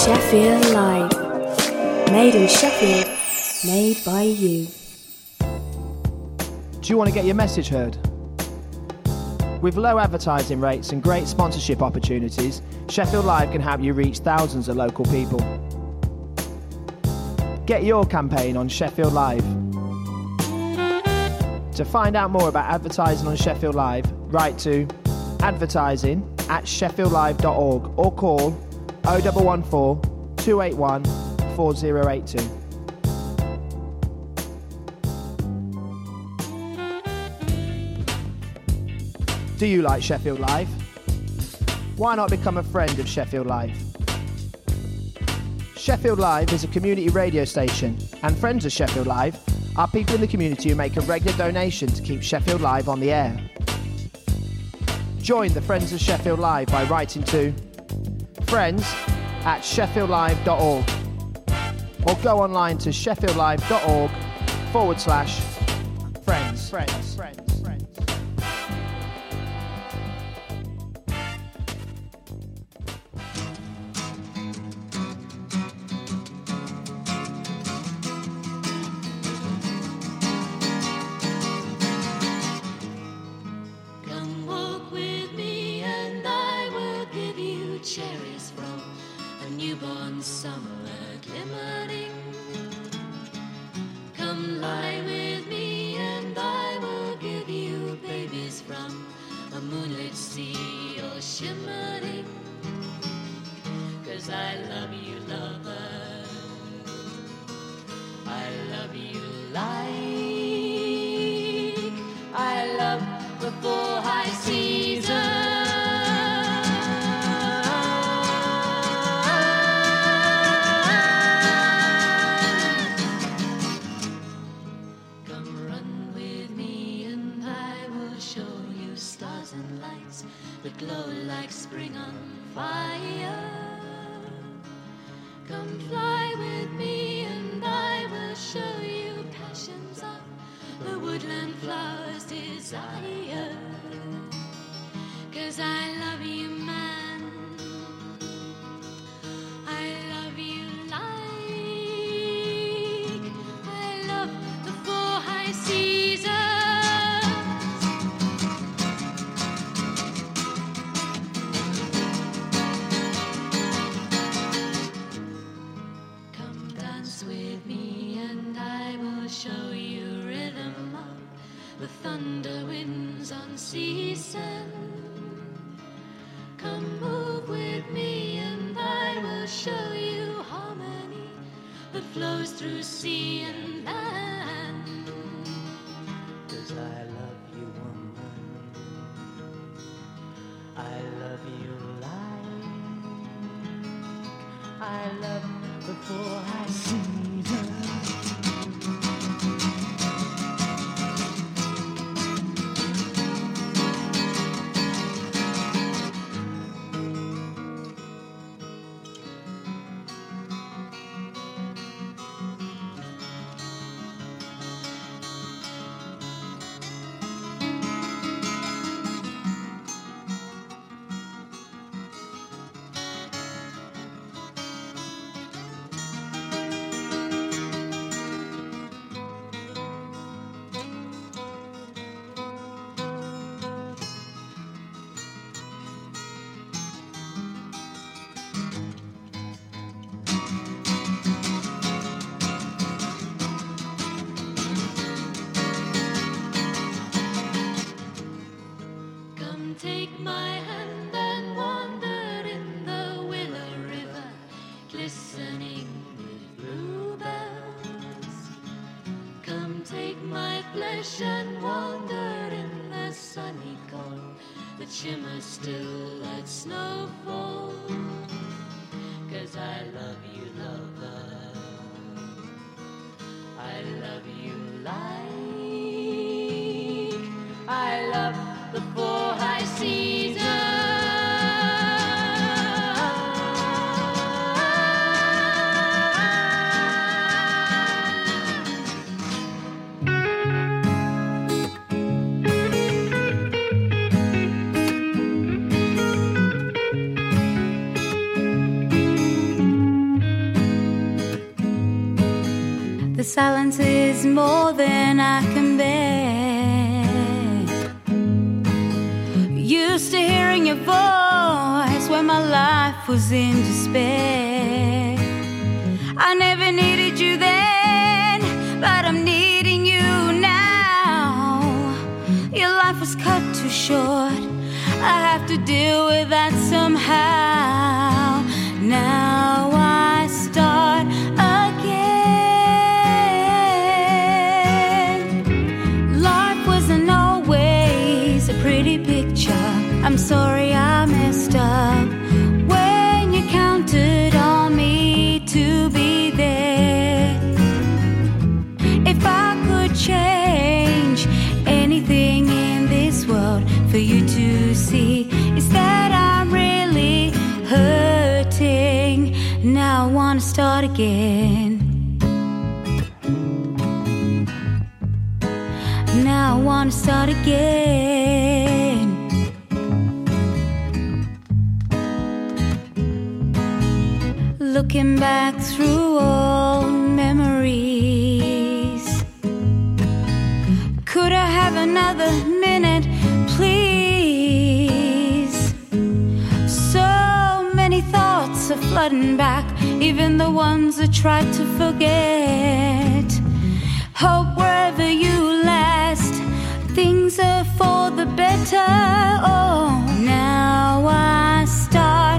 Sheffield Live. Made in Sheffield, made by you. Do you want to get your message heard? With low advertising rates and great sponsorship opportunities, Sheffield Live can help you reach thousands of local people. Get your campaign on Sheffield Live. To find out more about advertising on Sheffield Live, write to advertising@sheffieldlive.org or call 0114 281 4082. Do you like Sheffield Live? Why not become a friend of Sheffield Live? Sheffield Live is a community radio station, and friends of Sheffield Live are people in the community who make a regular donation to keep Sheffield Live on the air. Join the Friends of Sheffield Live by writing to friends@sheffieldlive.org or go online to sheffieldlive.org/friends. Cherries from a newborn summer glimmering. Come lie with me and I will give you babies from a moonlit sea or shimmering. 'Cause I love you, lover, I love you like I love the four high seasons. That glow like spring on fire. Come fly with me and I will show you passions of the woodland flowers desire. 'Cause I love you, man, I love you like I love the four high seasons. Show you rhythm of the thunder winds on sea sand. Come move with me and I will show you harmony that flows through sea and land. 'Cause I love you, woman, I love you like I love the four high seasons. Take my hand and wander in the Willow River, glistening with bluebells. Come take my flesh and wander in the sunny cold that shimmers still at snowfall. 'Cause I love you, lover, I love you like I love the four high seasons. silence is more than I can bear. Used to hearing your voice when my life was in despair. I never needed you then, but I'm needing you now. Your life was cut too short, I have to deal with that somehow. Now I start again. Life wasn't always a pretty picture. I'm sorry I messed up when you counted on me to be there. If I could change anything in this world for you to see, is that I'm really hurting. Now I wanna start again. Now I wanna start again. Looking back through old memories, could I have another minute, please? So many thoughts are flooding back, even the ones I tried to forget. Hope wherever you last, things are for the better. Oh, now I start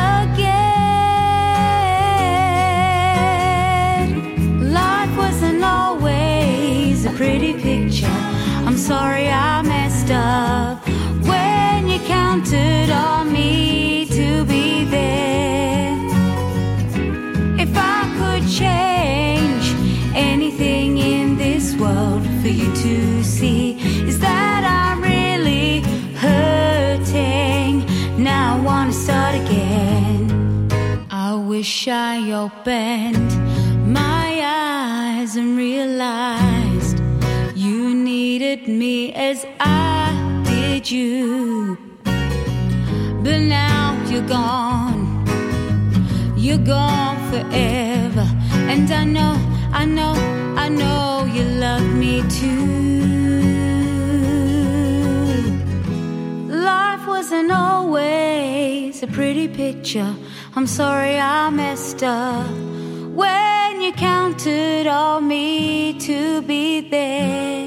again. Life wasn't always a pretty picture. I'm sorry I messed up when you counted on me to be there. If I could change anything in this world for you to see, is that I'm really hurting. Now I wanna start again. I wish I opened my eyes and realized you needed me as I did you. But now you're gone. You're gone forever. And I know you love me too. Life wasn't always a pretty picture. I'm sorry I messed up when you counted on me to be there.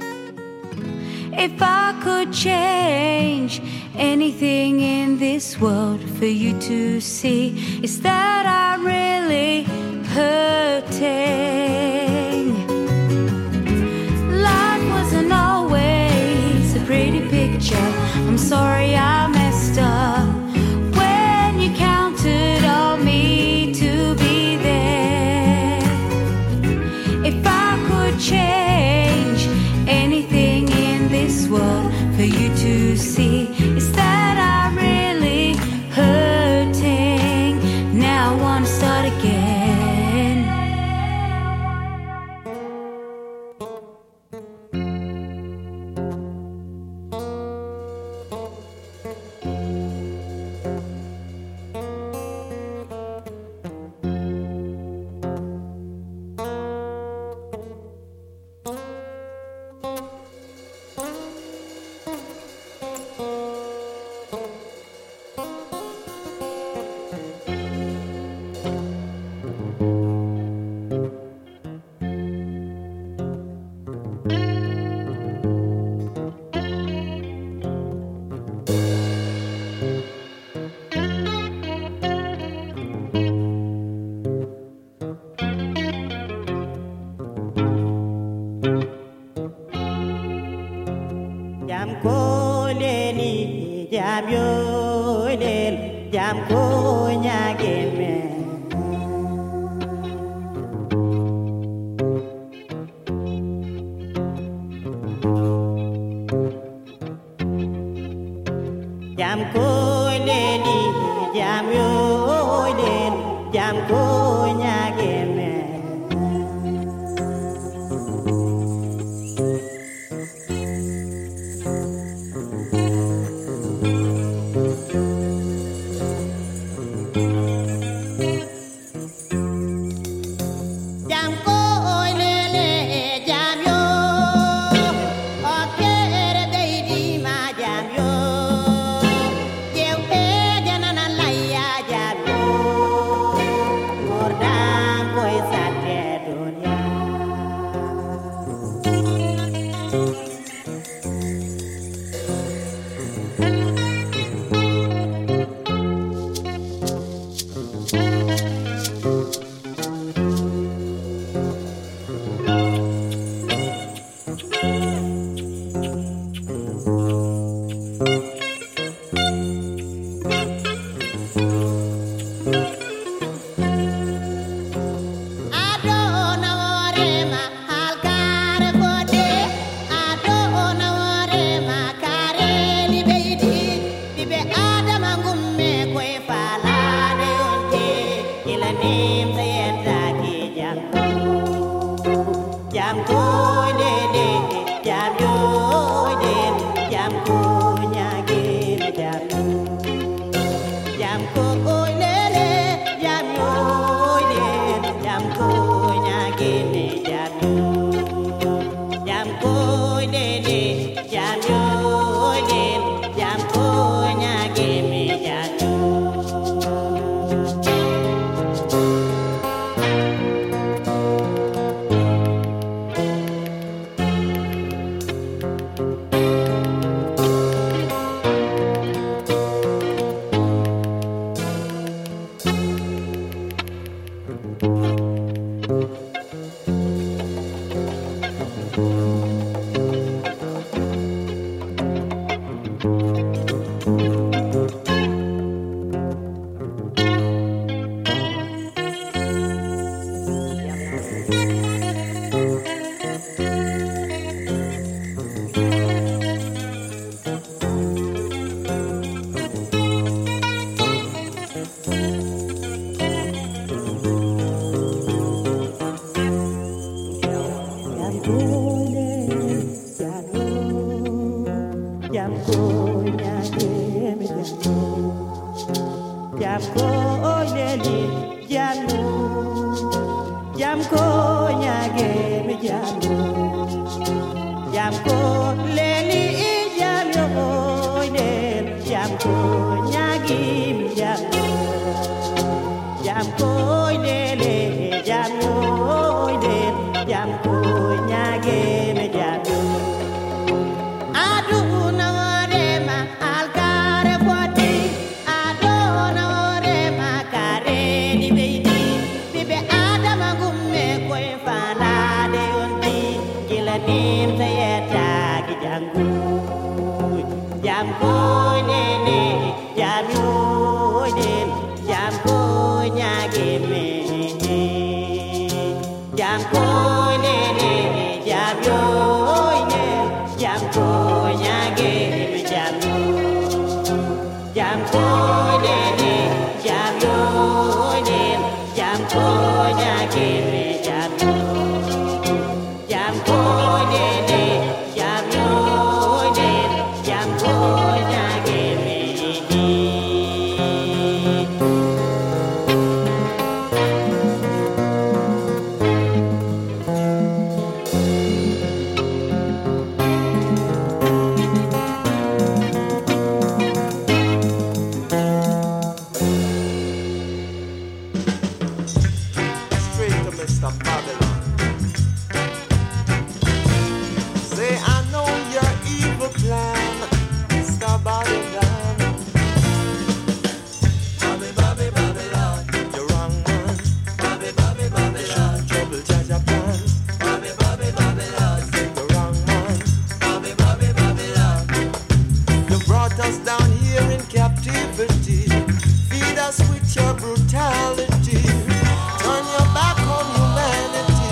If I could change anything in this world for you to see, is that I'm really hurting. Life wasn't always a pretty picture. I'm sorry I messed up when you counted on me to be there. If I could change anything in this world for you to see, is that I'm really hurting. Now I wanna start again. Jam yo del jam ko nyageme jam ko leni jam yo del jam ko nyageme jam ko Feed us with your brutality. Turn your back on humanity.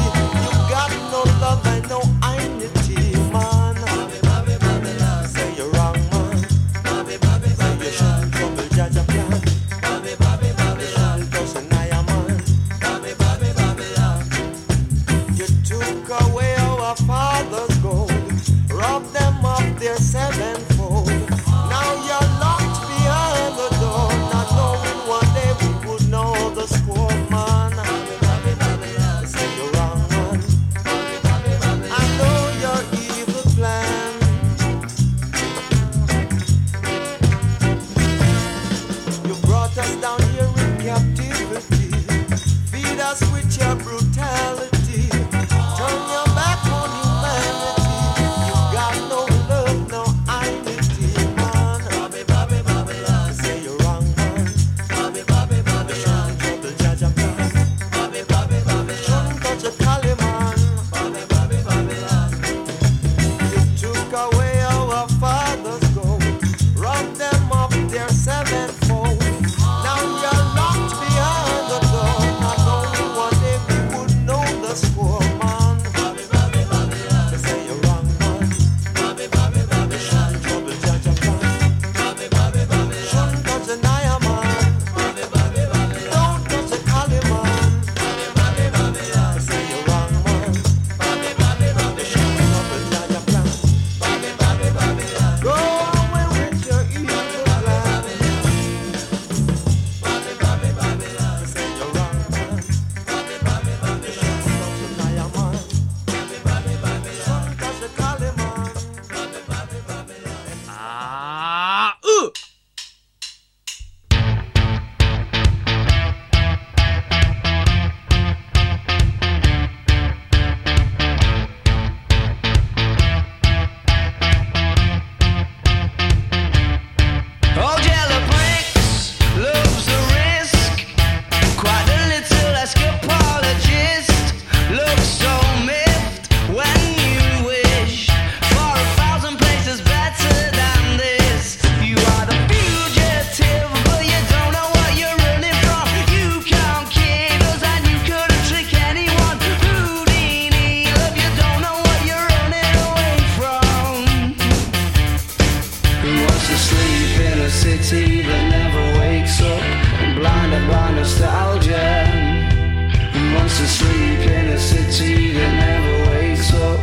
nostalgia. Who wants to sleep in a city that never wakes up?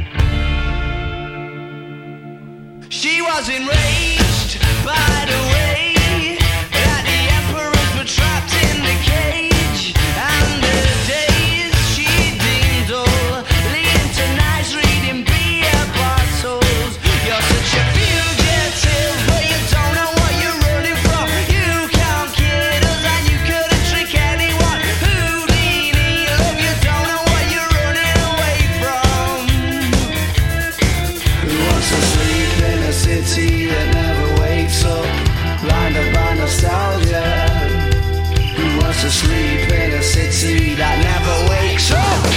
She was enraged by the way that the emperors were trapped in the cage, and the days she deemed dull, leading to nights reading beer bottles. You're such a fugitive, but you don't know what you're running from. You can't kid us and you couldn't trick anyone. Houdini, love, you don't know what you're running away from. Who wants to sleep in a city that never wakes up, blinded by nostalgia? Who wants to sleep in a city that never wakes up?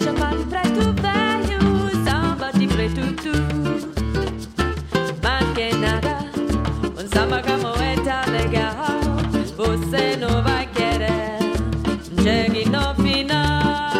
chamar preto velho, samba de preto tu. Mas que nada, samba camoeta legal, você não vai querer. Chegue no final.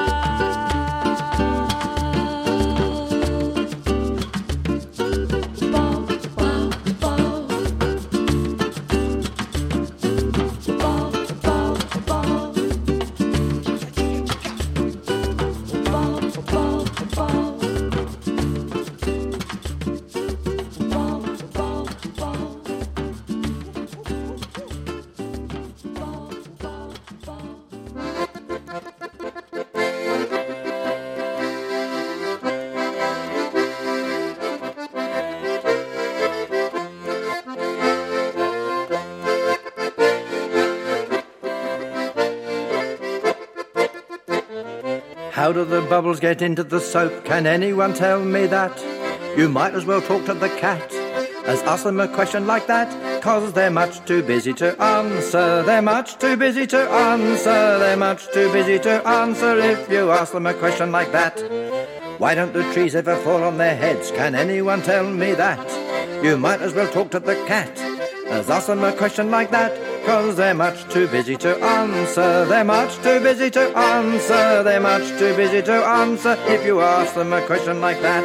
How do the bubbles get into the soap? Can anyone tell me that? You might as well talk to the cat as ask them a question like that, 'cause they're much too busy to answer. They're much too busy to answer. They're much too busy to answer if you ask them a question like that. Why don't the trees ever fall on their heads? Can anyone tell me that? You might as well talk to the cat as ask them a question like that, 'cause they're much too busy to answer. They're much too busy to answer. They're much too busy to answer if you ask them a question like that.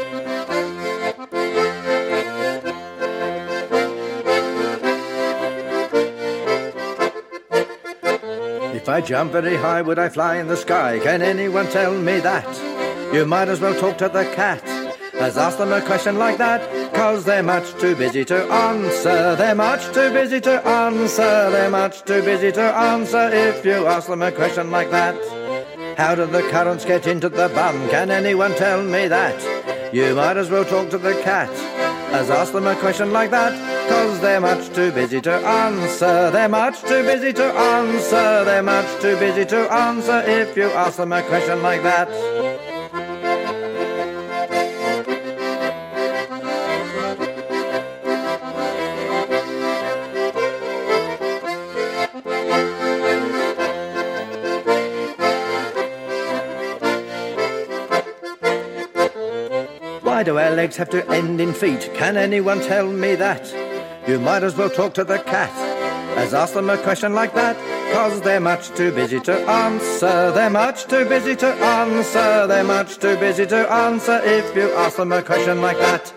If I jump very high, would I fly in the sky? Can anyone tell me that? You might as well talk to the cat as ask them a question like that, 'cause they're much too busy to answer. They're much too busy to answer. They're much too busy to answer if you ask them a question like that. How do the currants get into the bum? Can anyone tell me that? You might as well talk to the cat as ask them a question like that, 'cause they're much too busy to answer. They're much too busy to answer. They're much too busy to answer if you ask them a question like that. Why do our legs have to end in feet? Can anyone tell me that? You might as well talk to the cat as ask them a question like that, 'cause they're much too busy to answer. They're much too busy to answer. They're much too busy to answer if you ask them a question like that.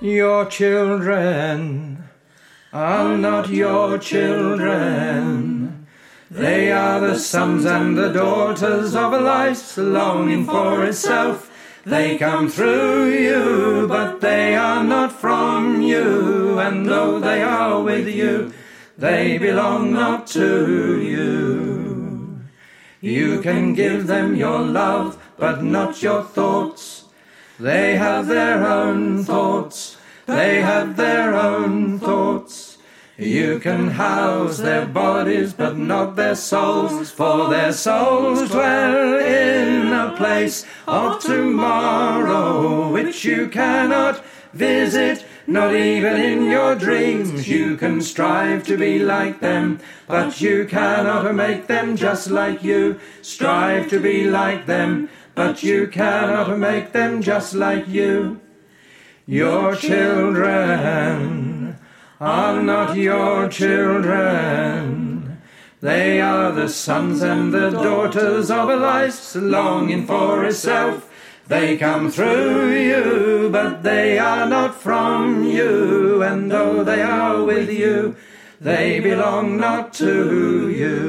Your children are not your children. They are the sons and the daughters of a life's longing for itself. They come through you, but they are not from you. And though they are with you, they belong not to you. You can give them your love, but not your thoughts. They have their own thoughts. They have their own thoughts. You can house their bodies, but not their souls, for their souls dwell in a place of tomorrow, which you cannot visit, not even in your dreams. You can strive to be like them, but you cannot make them just like you. Strive to be like them, but you cannot make them just like you. Your children are not your children. They are the sons and the daughters of a life's longing for itself. They come through you, but they are not from you. And though they are with you, they belong not to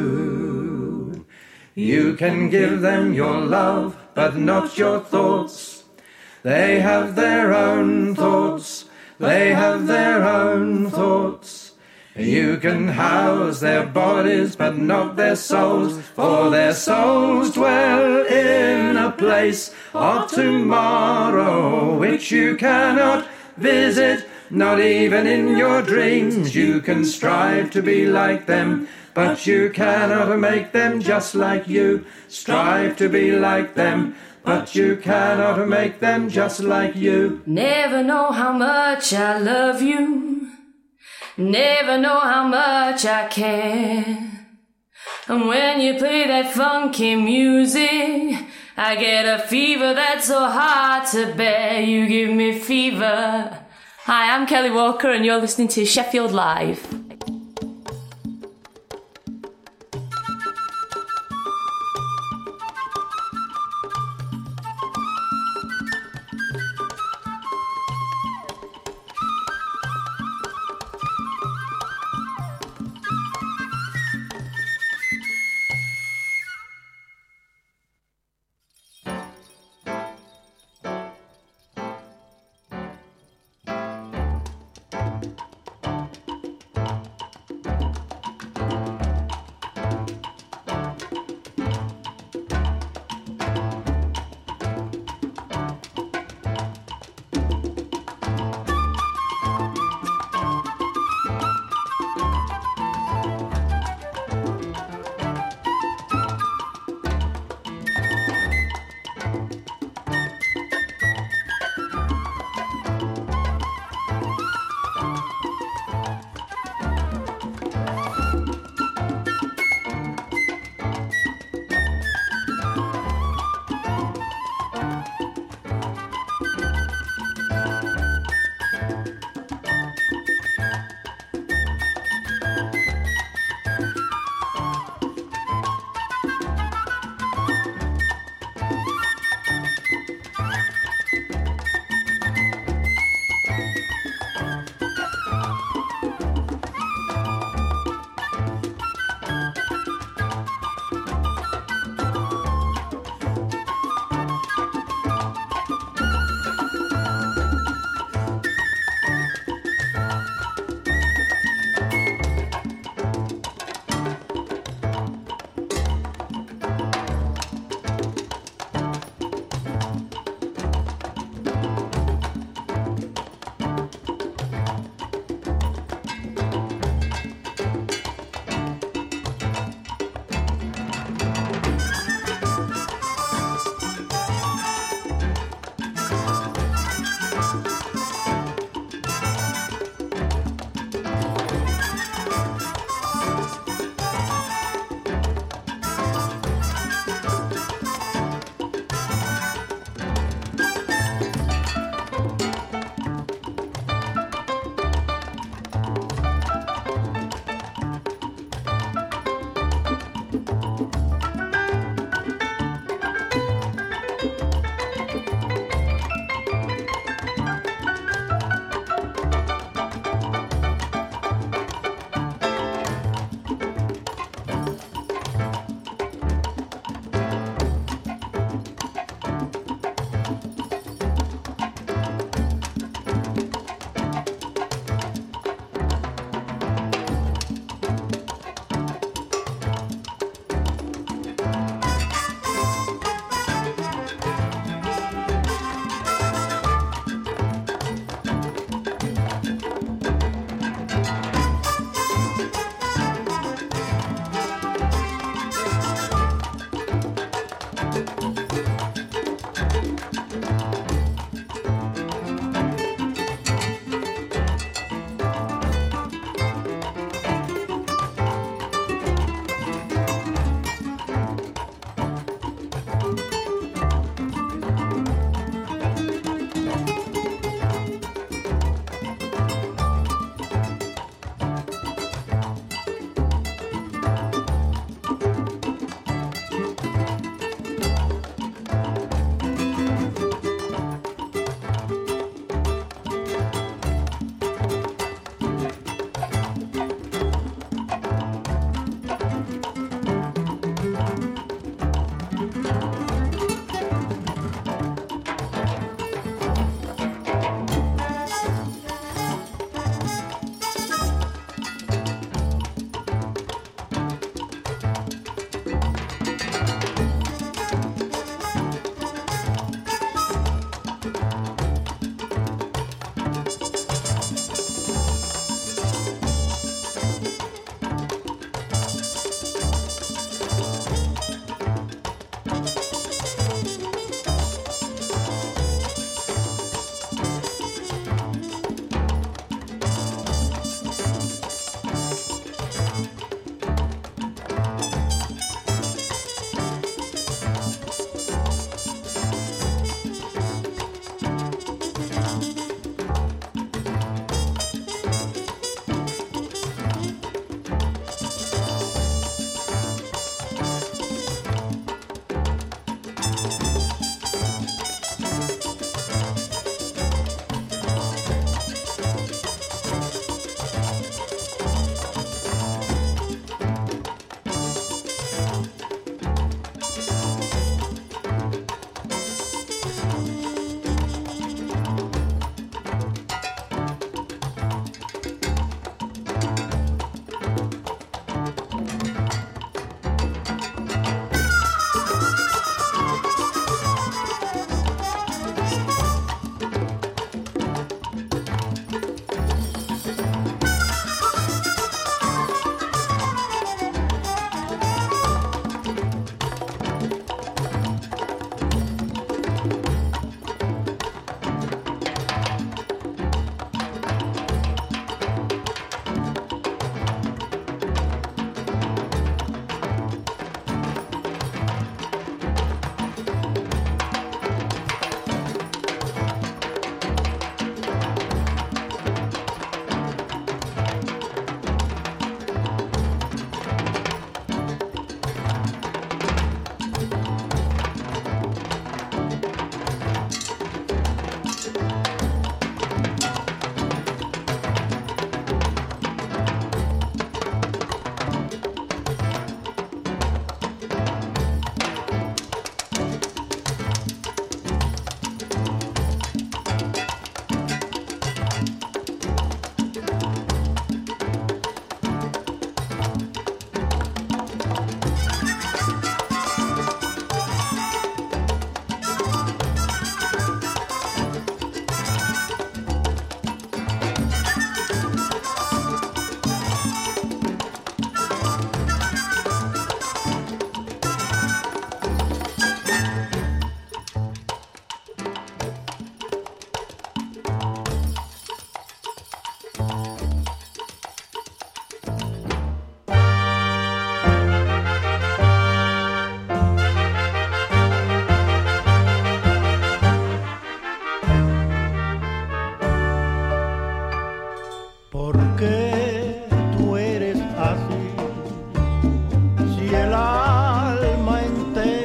you. You can give them your love, but not your thoughts. They have their own thoughts. They have their own thoughts. You can house their bodies, but not their souls, for their souls dwell in a place of tomorrow, which you cannot visit, not even in your dreams. You can strive to be like them, but you cannot make them just like you. Strive to be like them, but you cannot make them just like you. Never know how much I love you. Never know how much I care. And when you play that funky music, I get a fever that's so hard to bear. You give me fever. Hi, I'm Kelly Walker and you're listening to Sheffield Live.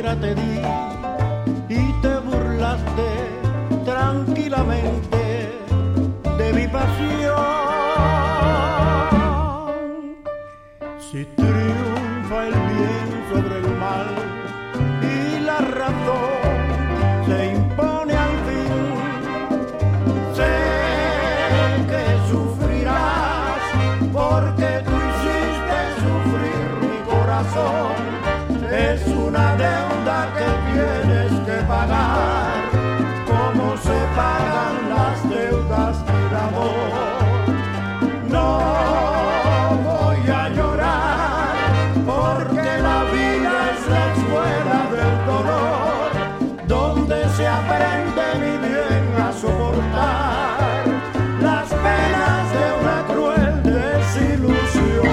entera te di y te burlaste tranquilamente de mi pasión. Si triunfa el bien sobre el mal y la razón se impone al fin, sé que sufrirás porque tú hiciste sufrir mi corazón. Es una deuda que tienes que pagar, como se pagan las deudas del amor. No voy a llorar porque la vida es la escuela del dolor, donde se aprende muy bien a soportar las penas de una cruel desilusión.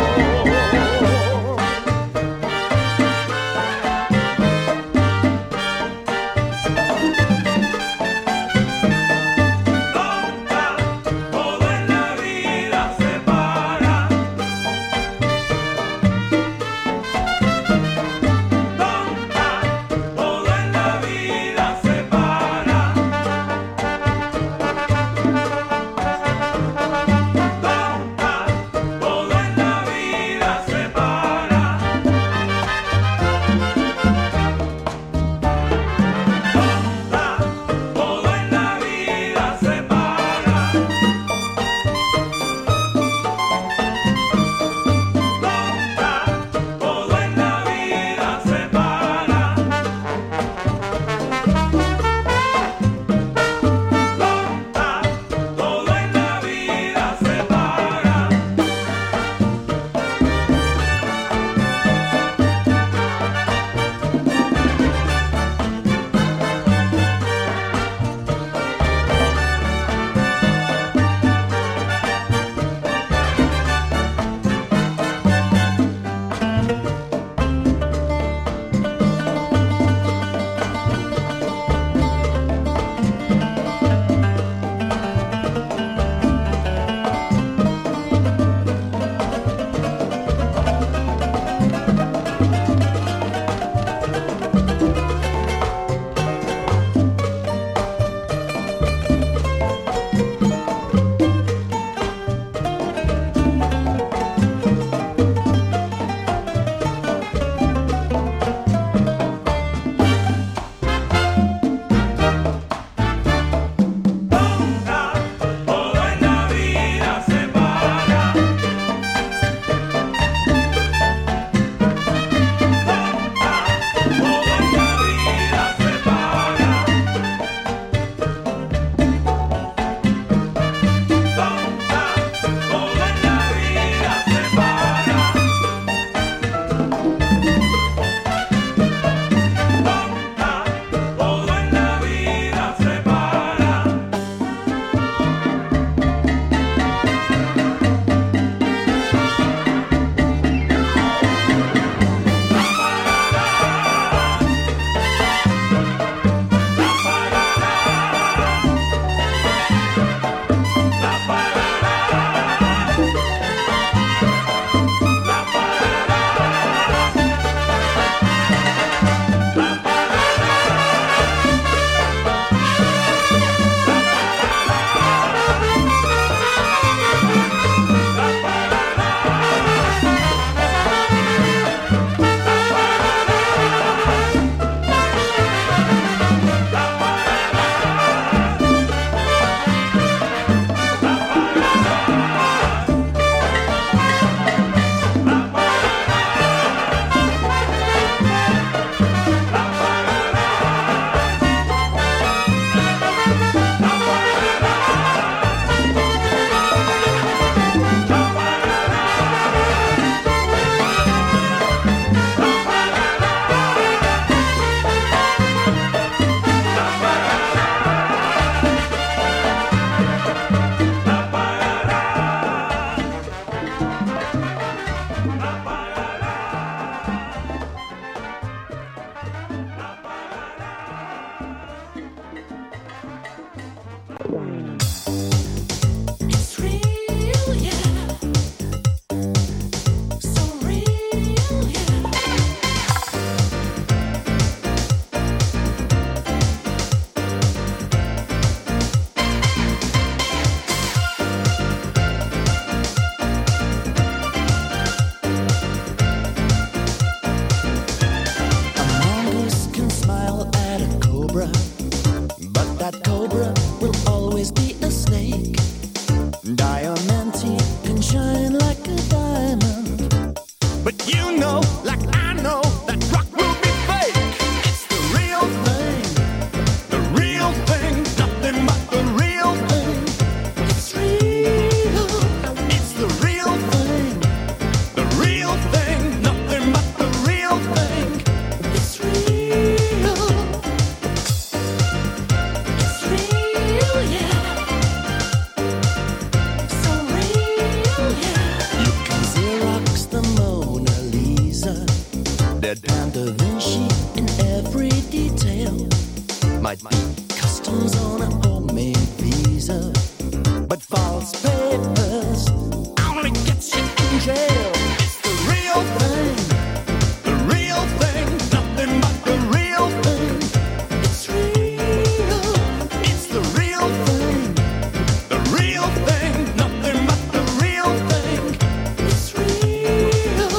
Customs on a homemade visa, but false papers only gets you in jail. It's the real thing, the real thing, nothing but the real thing. It's real, it's the real thing, the real thing, nothing but the real thing. It's real,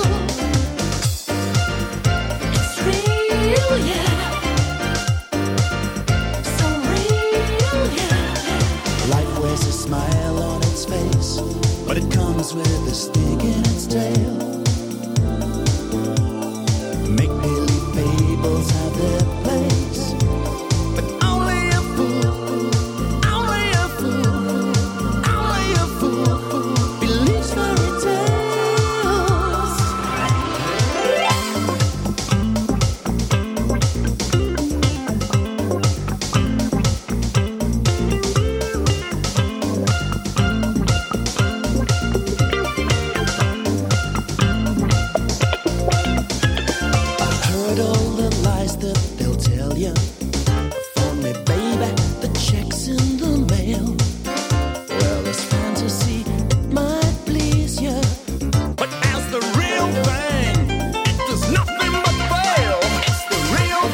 yeah. So real, yeah. Life wears a smile on its face, but it comes with a stick in its tail. Make-believe fables have their place, but only a fool, only a fool, only a fool believes fairy tales. Heard all the lies that they'll tell you. Phone me, baby, the check's in the mail. Well, this fantasy, it might please you, but as the real thing, it does nothing but fail. It's the real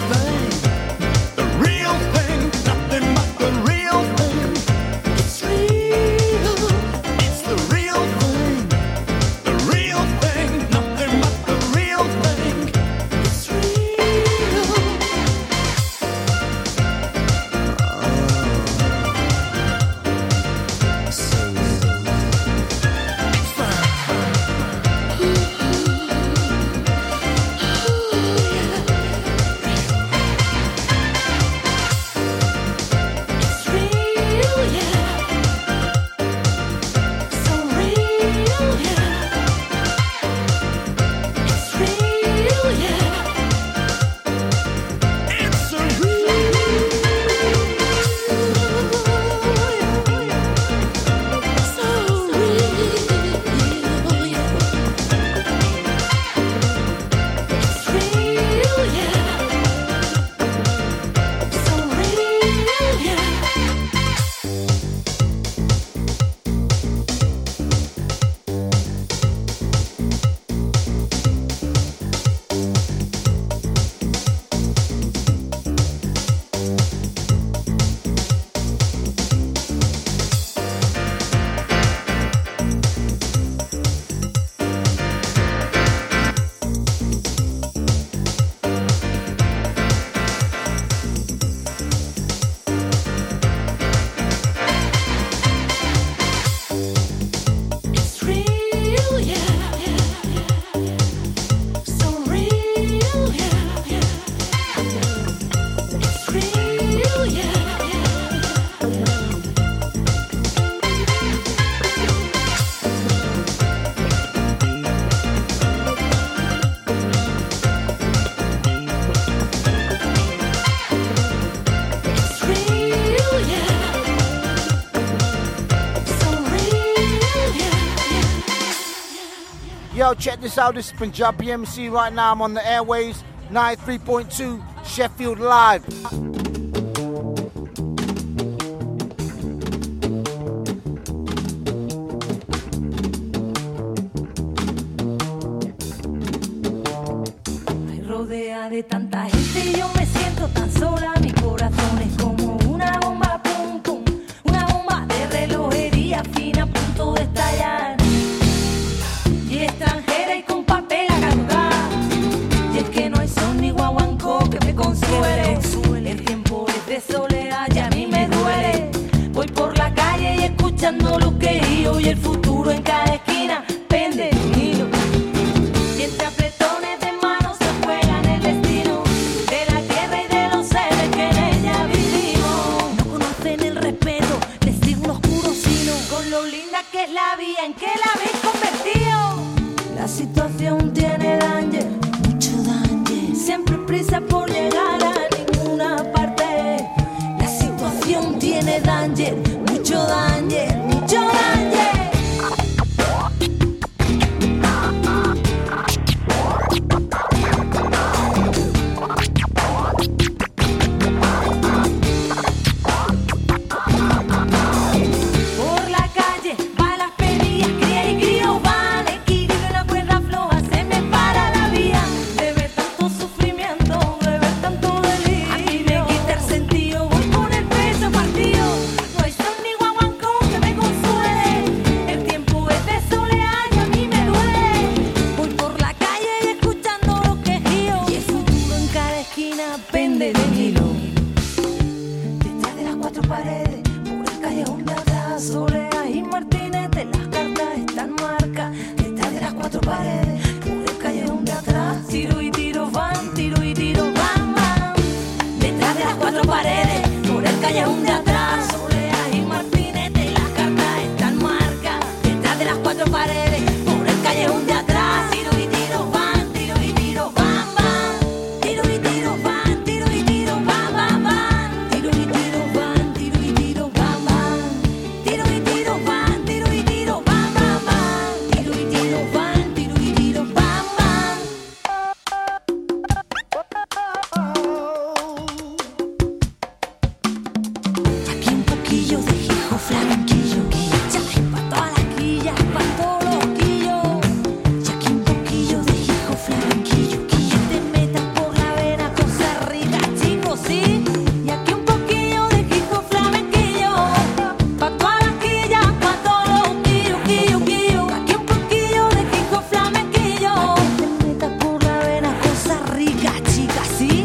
thing, nothing but the real thing. It's real, it's the real thing, nothing but the real thing. It's real. So it's real, yeah. So real, yeah. It's real, yeah. It's a real, so real, yeah. It's real, yeah. So real, yeah. It's real, yeah. So real, yeah. It's real, yeah. It's real, yeah. So real, yeah. Yo, check this out. This is Punjabi MC right now. I'm on the airways, 93.2 Sheffield Live. Rodea de tanta gente yo me siento tan sola, mi corazón es como una bomba, pum pum, una bomba de relojería fina a punto de estallar, y extranjera y con papel a caducar, y es que no hay sol ni guaguancó que me consuele, el tiempo es de soledad y a mí me duele, voy por la calle y escuchando lo que digo, y el futuro en cada esquina pende de un hilo, y entre apretones de manos se juegan el destino de la tierra y de los seres que en ella vivimos. No conocen el respeto, les sigo un oscuro sino con lo linda que es la vida en que la habéis convertido. La situación tiene danger, mucho danger, siempre prisa por llegar a ninguna parte. La situación tiene danger, mucho danger, mucho danger. paredes, por el callejón de atrás, Soledad y Martínez, de las cartas están marcas, detrás de las cuatro paredes, por el callejón de atrás, tiro y tiro van, tiro y tiro van, van, detrás de las cuatro paredes, por el callejón de atrás, Soledad y Martínez, de las cartas están marcas, detrás de las cuatro paredes, por el callejón de atrás, tiro y tiro van, tiro y tiro van, van, tiro y tiro van, tiro y tiro van, van, van, tiro y tiro van, tiro y tiro van, van, tiro y tiro van, tiro y tiro van, van, van, tiro y tiro van, tiro y tiro van, van. Aquí un poquillo de hijo flamenquillo, ya pa' todas las quillas, pa' todos los quillos. Y aquí un poquillo de hijo flamenquillo, que te metas por la vena cosas ricas, chicos, sí. Y aquí un poquillo de hijo flamenquillo, pa' todas las quillas, pa' todos los quillos, quillos, quillos. Aquí un poquillo de hijo flamenquillo, que te metas por la vena cosas ricas, chicas, sí.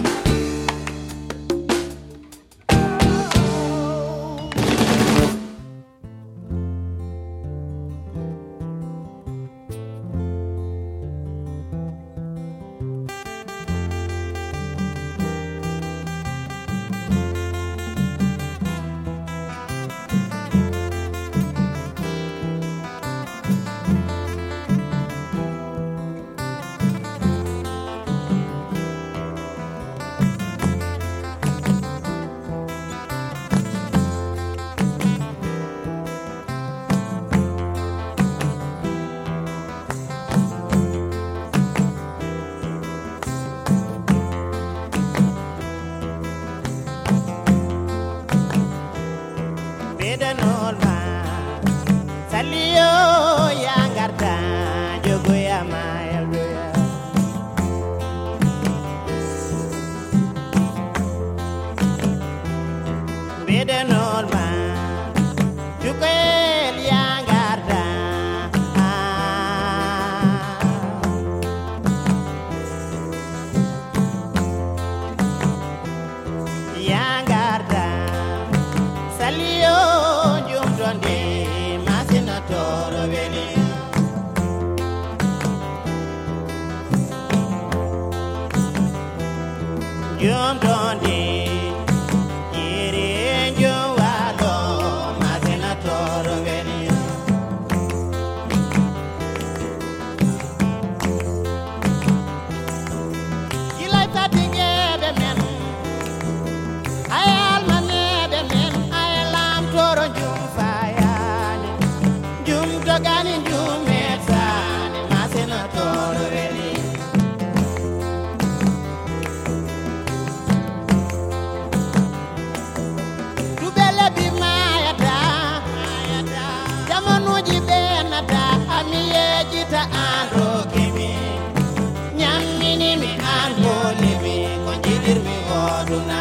Beda norma Salio yangarta Jogo ya maeldo ya Beda norma Jukel yangarta Yangarta Salio jum donde masina toro veli jum donde yere jum walo masina toro veli ilai patinge be men ayal mane be men ayalam toro jum fayani jum dogani jum mesani masina toro veli tubele bi mayata jamonuji benata amiye jita andro kimi nyammini mi andoli mi konjidir mi oduna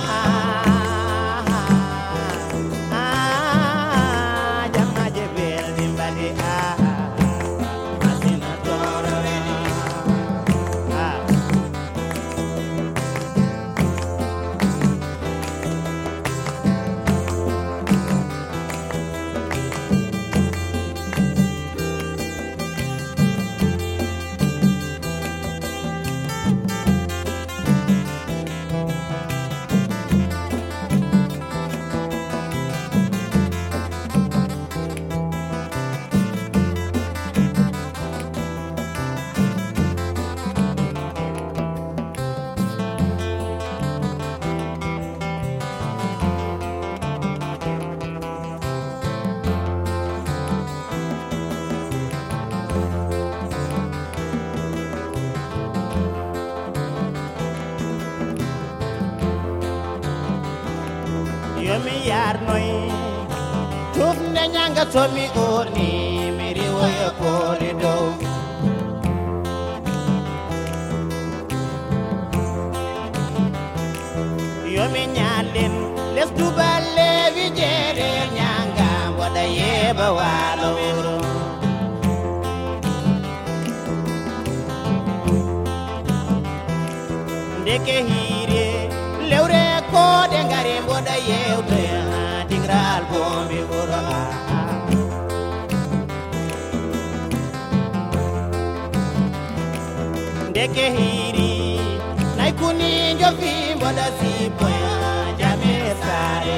jamma jebel dimbali masina toro veli yomi yar noy tuf ne nyanga tomi orni miri woyo koli do yomi nyalen les duballe vi jere nyanga wada yeba walo ndeke hire lewre ko de ngare boda yewte deke hiri nai kuni jo fimbo da si poya jame sare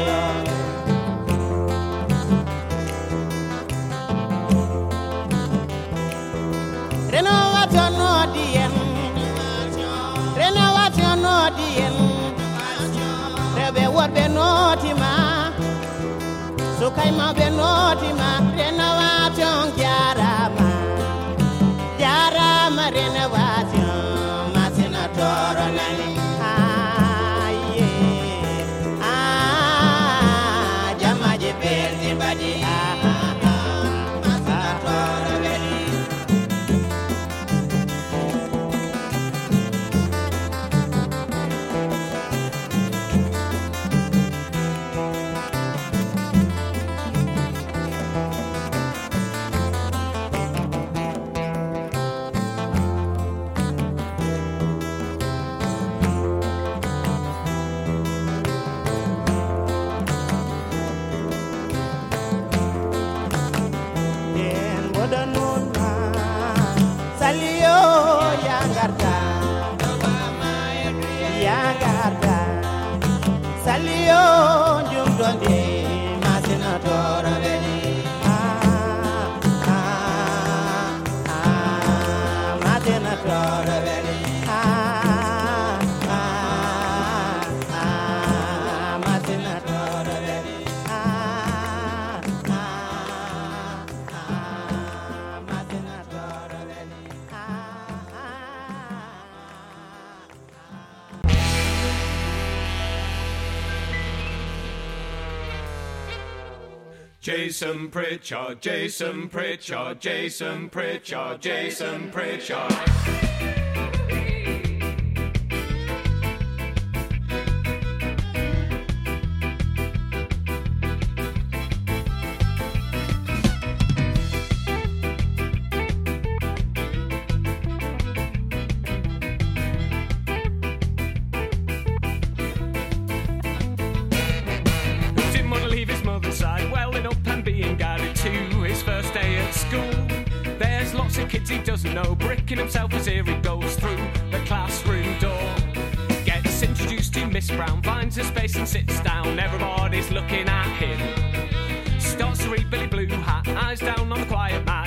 renovation no dien renovation no dien rebe wot be notima so kai ma be notima renovation jarama jarama renovation masina toro nani aye jamaje perdi badi masina toro beli Salio jum donde masina tora beli masina tora beli masina tora beli masina tora beli Jason Pritchard, Jason Pritchard, Jason Pritchard, Jason Pritchard. He doesn't know, bricking himself as here he goes through the classroom door. Gets introduced to Miss Brown, finds a space and sits down. Everybody's looking at him. Starts to read Billy Blue Hat, eyes down on the quiet man.